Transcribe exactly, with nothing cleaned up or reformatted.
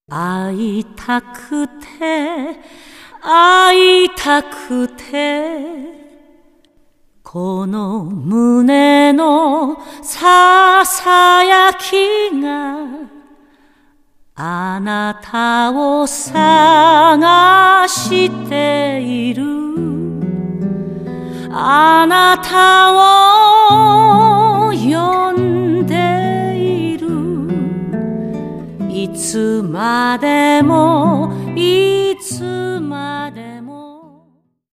会いたくて会いたくてこの胸のささやきがあなたを探しているあなたを呼んでいるいつまでもいつまでも